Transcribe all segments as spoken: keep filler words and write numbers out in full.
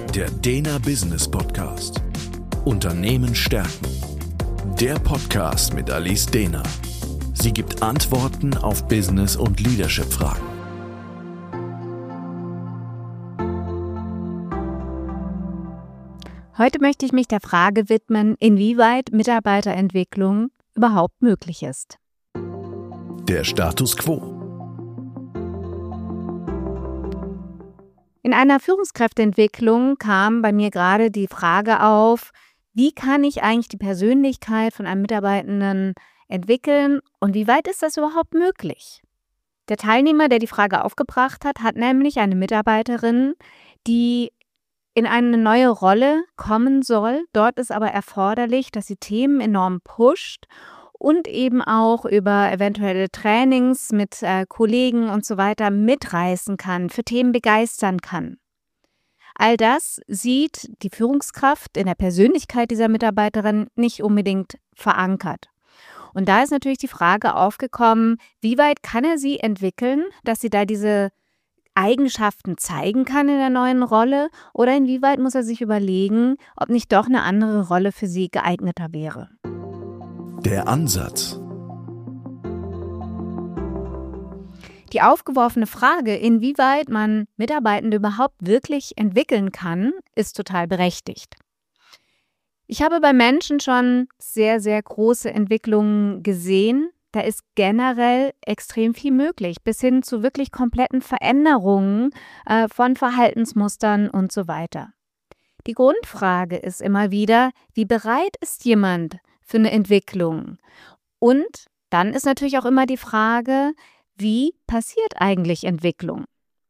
Der Dena Business Podcast. Unternehmen stärken. Der Podcast mit Alice Dena. Sie gibt Antworten auf Business- und Leadership-Fragen. Heute möchte ich mich der Frage widmen, inwieweit Mitarbeiterentwicklung überhaupt möglich ist. Der Status quo. In einer Führungskräfteentwicklung kam bei mir gerade die Frage auf, wie kann ich eigentlich die Persönlichkeit von einem Mitarbeitenden entwickeln und wie weit ist das überhaupt möglich? Der Teilnehmer, der die Frage aufgebracht hat, hat nämlich eine Mitarbeiterin, die in eine neue Rolle kommen soll. Dort ist aber erforderlich, dass sie Themen enorm pusht und eben auch über eventuelle Trainings mit äh, Kollegen und so weiter mitreißen kann, für Themen begeistern kann. All das sieht die Führungskraft in der Persönlichkeit dieser Mitarbeiterin nicht unbedingt verankert. Und da ist natürlich die Frage aufgekommen, wie weit kann er sie entwickeln, dass sie da diese Eigenschaften zeigen kann in der neuen Rolle oder inwieweit muss er sich überlegen, ob nicht doch eine andere Rolle für sie geeigneter wäre. Der Ansatz. Die aufgeworfene Frage, inwieweit man Mitarbeitende überhaupt wirklich entwickeln kann, ist total berechtigt. Ich habe bei Menschen schon sehr, sehr große Entwicklungen gesehen. Da ist generell extrem viel möglich, bis hin zu wirklich kompletten Veränderungen äh, von Verhaltensmustern und so weiter. Die Grundfrage ist immer wieder, wie bereit ist jemand für eine Entwicklung? Und dann ist natürlich auch immer die Frage, wie passiert eigentlich Entwicklung?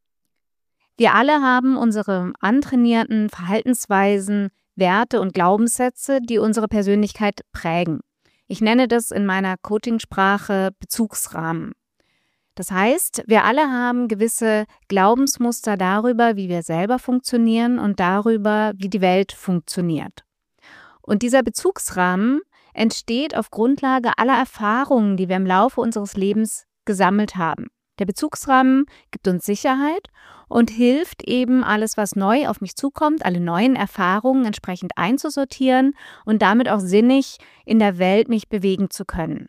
Wir alle haben unsere antrainierten Verhaltensweisen, Werte und Glaubenssätze, die unsere Persönlichkeit prägen. Ich nenne das in meiner Coachingsprache Bezugsrahmen. Das heißt, wir alle haben gewisse Glaubensmuster darüber, wie wir selber funktionieren und darüber, wie die Welt funktioniert. Und dieser Bezugsrahmen entsteht auf Grundlage aller Erfahrungen, die wir im Laufe unseres Lebens gesammelt haben. Der Bezugsrahmen gibt uns Sicherheit und hilft eben, alles, was neu auf mich zukommt, alle neuen Erfahrungen entsprechend einzusortieren und damit auch sinnig in der Welt mich bewegen zu können.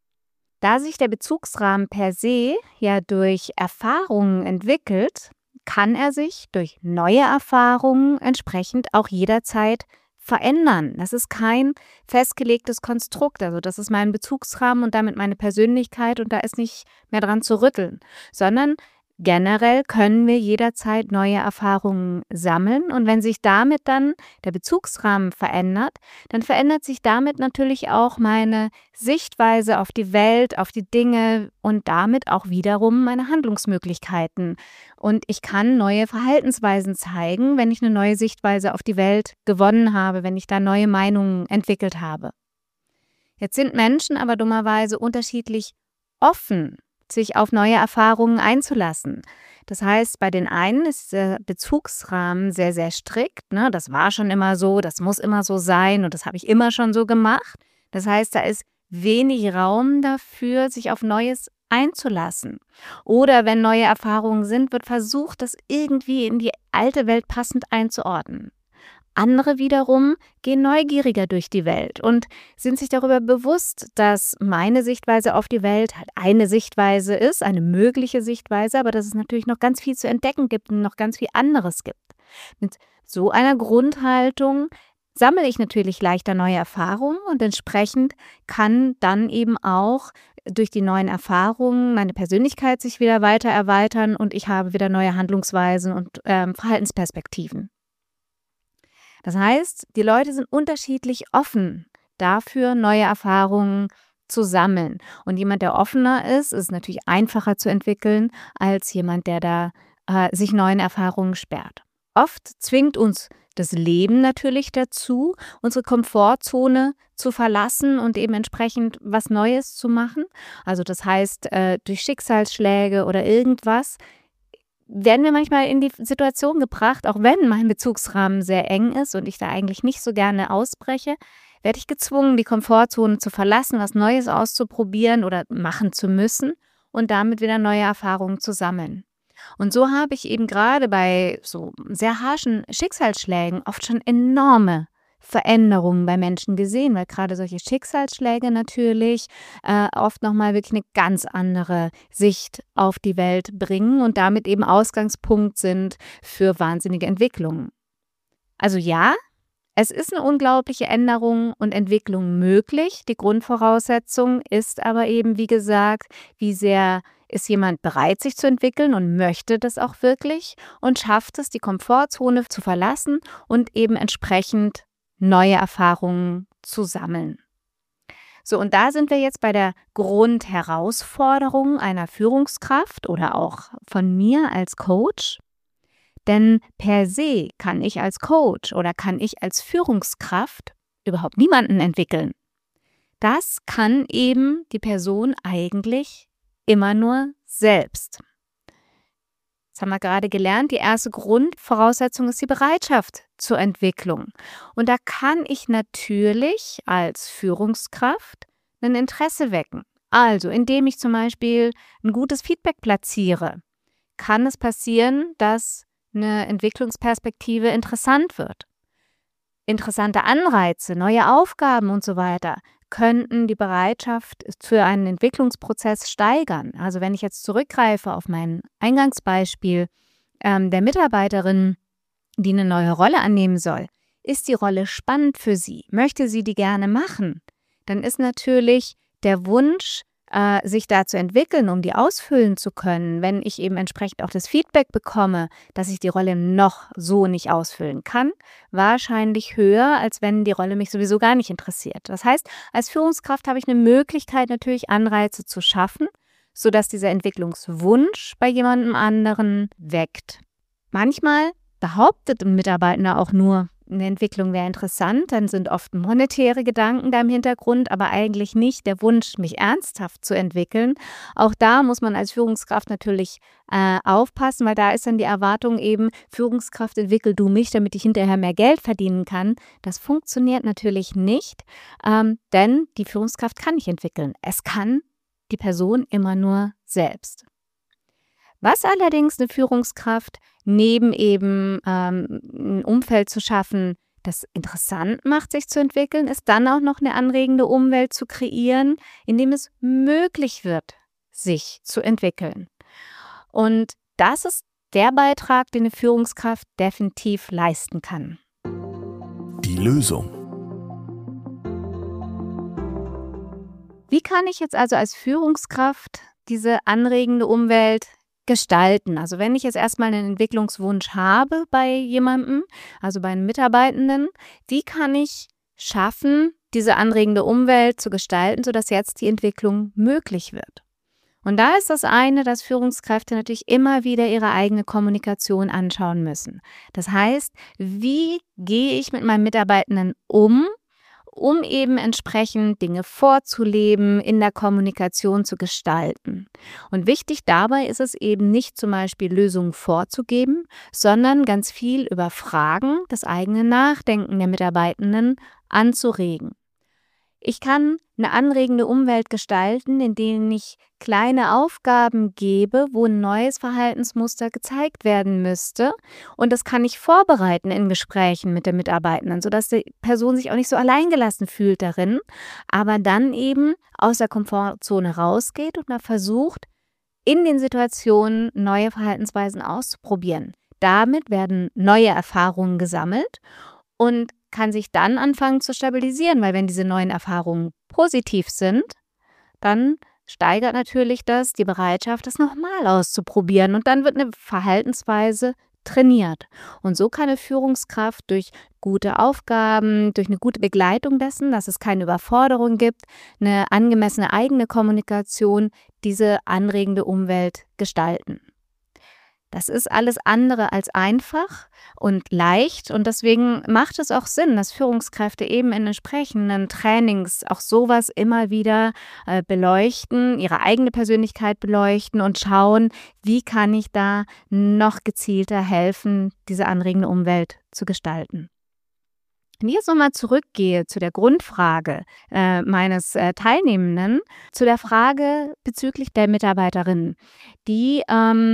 Da sich der Bezugsrahmen per se ja durch Erfahrungen entwickelt, kann er sich durch neue Erfahrungen entsprechend auch jederzeit verändern. Das ist kein festgelegtes Konstrukt, also das ist mein Bezugsrahmen und damit meine Persönlichkeit und da ist nicht mehr dran zu rütteln, sondern generell können wir jederzeit neue Erfahrungen sammeln und wenn sich damit dann der Bezugsrahmen verändert, dann verändert sich damit natürlich auch meine Sichtweise auf die Welt, auf die Dinge und damit auch wiederum meine Handlungsmöglichkeiten. Und ich kann neue Verhaltensweisen zeigen, wenn ich eine neue Sichtweise auf die Welt gewonnen habe, wenn ich da neue Meinungen entwickelt habe. Jetzt sind Menschen aber dummerweise unterschiedlich offen, sich auf neue Erfahrungen einzulassen. Das heißt, bei den einen ist der Bezugsrahmen sehr, sehr strikt. Ne? Das war schon immer so, das muss immer so sein und das habe ich immer schon so gemacht. Das heißt, da ist wenig Raum dafür, sich auf Neues einzulassen. Oder wenn neue Erfahrungen sind, wird versucht, das irgendwie in die alte Welt passend einzuordnen. Andere wiederum gehen neugieriger durch die Welt und sind sich darüber bewusst, dass meine Sichtweise auf die Welt halt eine Sichtweise ist, eine mögliche Sichtweise, aber dass es natürlich noch ganz viel zu entdecken gibt und noch ganz viel anderes gibt. Mit so einer Grundhaltung sammle ich natürlich leichter neue Erfahrungen und entsprechend kann dann eben auch durch die neuen Erfahrungen meine Persönlichkeit sich wieder weiter erweitern und ich habe wieder neue Handlungsweisen und ähm, Verhaltensperspektiven. Das heißt, die Leute sind unterschiedlich offen dafür, neue Erfahrungen zu sammeln. Und jemand, der offener ist, ist natürlich einfacher zu entwickeln, als jemand, der da äh, sich neuen Erfahrungen sperrt. Oft zwingt uns das Leben natürlich dazu, unsere Komfortzone zu verlassen und eben entsprechend was Neues zu machen. Also das heißt, äh, durch Schicksalsschläge oder irgendwas werden wir manchmal in die Situation gebracht, auch wenn mein Bezugsrahmen sehr eng ist und ich da eigentlich nicht so gerne ausbreche, werde ich gezwungen, die Komfortzone zu verlassen, was Neues auszuprobieren oder machen zu müssen und damit wieder neue Erfahrungen zu sammeln. Und so habe ich eben gerade bei so sehr harschen Schicksalsschlägen oft schon enorme Veränderungen bei Menschen gesehen, weil gerade solche Schicksalsschläge natürlich äh, oft nochmal wirklich eine ganz andere Sicht auf die Welt bringen und damit eben Ausgangspunkt sind für wahnsinnige Entwicklungen. Also ja, es ist eine unglaubliche Änderung und Entwicklung möglich. Die Grundvoraussetzung ist aber eben, wie gesagt, wie sehr ist jemand bereit, sich zu entwickeln und möchte das auch wirklich und schafft es, die Komfortzone zu verlassen und eben entsprechend neue Erfahrungen zu sammeln. So, und da sind wir jetzt bei der Grundherausforderung einer Führungskraft oder auch von mir als Coach. Denn per se kann ich als Coach oder kann ich als Führungskraft überhaupt niemanden entwickeln. Das kann eben die Person eigentlich immer nur selbst. Das haben wir gerade gelernt. Die erste Grundvoraussetzung ist die Bereitschaft zur Entwicklung. Und da kann ich natürlich als Führungskraft ein Interesse wecken. Also, indem ich zum Beispiel ein gutes Feedback platziere, kann es passieren, dass eine Entwicklungsperspektive interessant wird. Interessante Anreize, neue Aufgaben und so weiter könnten die Bereitschaft für einen Entwicklungsprozess steigern. Also wenn ich jetzt zurückgreife auf mein Eingangsbeispiel ähm, der Mitarbeiterin, die eine neue Rolle annehmen soll, ist die Rolle spannend für sie? Möchte sie die gerne machen? Dann ist natürlich der Wunsch, äh, sich da zu entwickeln, um die ausfüllen zu können, wenn ich eben entsprechend auch das Feedback bekomme, dass ich die Rolle noch so nicht ausfüllen kann, wahrscheinlich höher, als wenn die Rolle mich sowieso gar nicht interessiert. Das heißt, als Führungskraft habe ich eine Möglichkeit, natürlich Anreize zu schaffen, sodass dieser Entwicklungswunsch bei jemandem anderen weckt. Manchmal behauptet ein Mitarbeitender auch nur, eine Entwicklung wäre interessant, dann sind oft monetäre Gedanken da im Hintergrund, aber eigentlich nicht der Wunsch, mich ernsthaft zu entwickeln. Auch da muss man als Führungskraft natürlich äh, aufpassen, weil da ist dann die Erwartung eben, Führungskraft, entwickel du mich, damit ich hinterher mehr Geld verdienen kann. Das funktioniert natürlich nicht, ähm, denn die Führungskraft kann nicht entwickeln. Es kann die Person immer nur selbst. Was allerdings eine Führungskraft neben eben ähm, ein Umfeld zu schaffen, das interessant macht, sich zu entwickeln, ist dann auch noch eine anregende Umwelt zu kreieren, in dem es möglich wird, sich zu entwickeln. Und das ist der Beitrag, den eine Führungskraft definitiv leisten kann. Die Lösung. Wie kann ich jetzt also als Führungskraft diese anregende Umwelt gestalten? Also wenn ich jetzt erstmal einen Entwicklungswunsch habe bei jemandem, also bei einem Mitarbeitenden, wie kann ich schaffen, diese anregende Umwelt zu gestalten, sodass jetzt die Entwicklung möglich wird? Und da ist das eine, dass Führungskräfte natürlich immer wieder ihre eigene Kommunikation anschauen müssen. Das heißt, wie gehe ich mit meinem Mitarbeitenden um, um eben entsprechend Dinge vorzuleben, in der Kommunikation zu gestalten. Und wichtig dabei ist es eben nicht zum Beispiel Lösungen vorzugeben, sondern ganz viel über Fragen, das eigene Nachdenken der Mitarbeitenden anzuregen. Ich kann eine anregende Umwelt gestalten, in denen ich kleine Aufgaben gebe, wo ein neues Verhaltensmuster gezeigt werden müsste. Und das kann ich vorbereiten in Gesprächen mit den Mitarbeitenden, sodass die Person sich auch nicht so alleingelassen fühlt darin, aber dann eben aus der Komfortzone rausgeht und mal versucht, in den Situationen neue Verhaltensweisen auszuprobieren. Damit werden neue Erfahrungen gesammelt und kann sich dann anfangen zu stabilisieren, weil wenn diese neuen Erfahrungen positiv sind, dann steigert natürlich das die Bereitschaft, das nochmal auszuprobieren und dann wird eine Verhaltensweise trainiert. Und so kann eine Führungskraft durch gute Aufgaben, durch eine gute Begleitung dessen, dass es keine Überforderung gibt, eine angemessene eigene Kommunikation, diese anregende Umwelt gestalten. Das ist alles andere als einfach und leicht und deswegen macht es auch Sinn, dass Führungskräfte eben in entsprechenden Trainings auch sowas immer wieder äh, beleuchten, ihre eigene Persönlichkeit beleuchten und schauen, wie kann ich da noch gezielter helfen, diese anregende Umwelt zu gestalten. Wenn ich jetzt nochmal zurückgehe zu der Grundfrage äh, meines äh, Teilnehmenden, zu der Frage bezüglich der Mitarbeiterinnen, die ähm,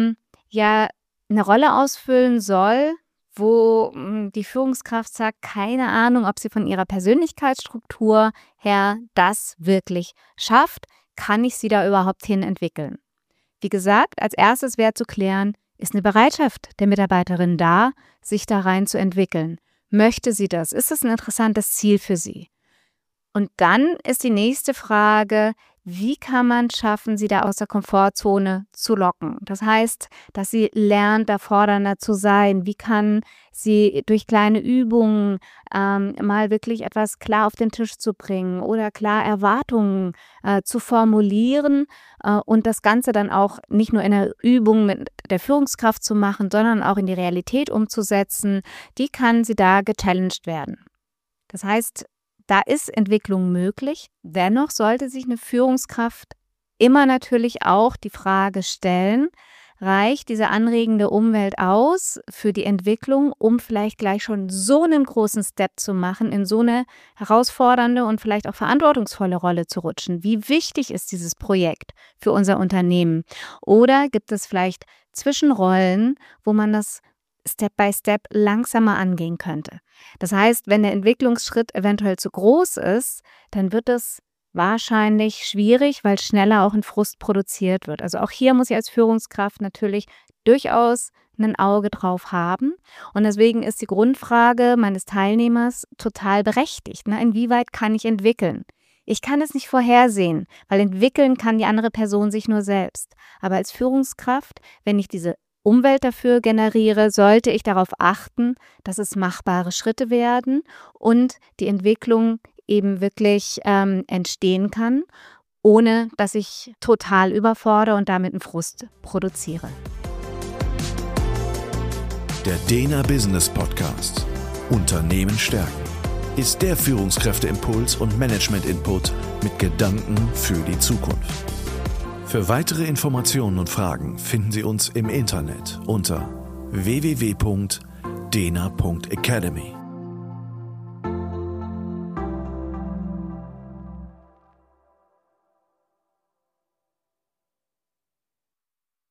ja eine Rolle ausfüllen soll, wo mh, die Führungskraft sagt, keine Ahnung, ob sie von ihrer Persönlichkeitsstruktur her das wirklich schafft, kann ich sie da überhaupt hin entwickeln? Wie gesagt, als erstes wäre zu klären, ist eine Bereitschaft der Mitarbeiterin da, sich da rein zu entwickeln? Möchte sie das? Ist das ein interessantes Ziel für sie? Und dann ist die nächste Frage, wie kann man schaffen, sie da aus der Komfortzone zu locken? Das heißt, dass sie lernt, da fordernder zu sein. Wie kann sie durch kleine Übungen ähm, mal wirklich etwas klar auf den Tisch zu bringen oder klar Erwartungen äh, zu formulieren äh, und das Ganze dann auch nicht nur in der Übung mit der Führungskraft zu machen, sondern auch in die Realität umzusetzen? Wie kann sie da gechallenged werden? Das heißt, da ist Entwicklung möglich. Dennoch sollte sich eine Führungskraft immer natürlich auch die Frage stellen, reicht diese anregende Umwelt aus für die Entwicklung, um vielleicht gleich schon so einen großen Step zu machen, in so eine herausfordernde und vielleicht auch verantwortungsvolle Rolle zu rutschen? Wie wichtig ist dieses Projekt für unser Unternehmen? Oder gibt es vielleicht Zwischenrollen, wo man das Step by Step langsamer angehen könnte? Das heißt, wenn der Entwicklungsschritt eventuell zu groß ist, dann wird es wahrscheinlich schwierig, weil schneller auch ein Frust produziert wird. Also auch hier muss ich als Führungskraft natürlich durchaus ein Auge drauf haben. Und deswegen ist die Grundfrage meines Teilnehmers total berechtigt. Ne? Inwieweit kann ich entwickeln? Ich kann es nicht vorhersehen, weil entwickeln kann die andere Person sich nur selbst. Aber als Führungskraft, wenn ich diese Umwelt dafür generiere, sollte ich darauf achten, dass es machbare Schritte werden und die Entwicklung eben wirklich ähm, entstehen kann, ohne dass ich total überfordere und damit einen Frust produziere. Der Dena Business Podcast Unternehmen stärken ist der Führungskräfteimpuls und Management-Input mit Gedanken für die Zukunft. Für weitere Informationen und Fragen finden Sie uns im Internet unter w w w punkt dena punkt academy.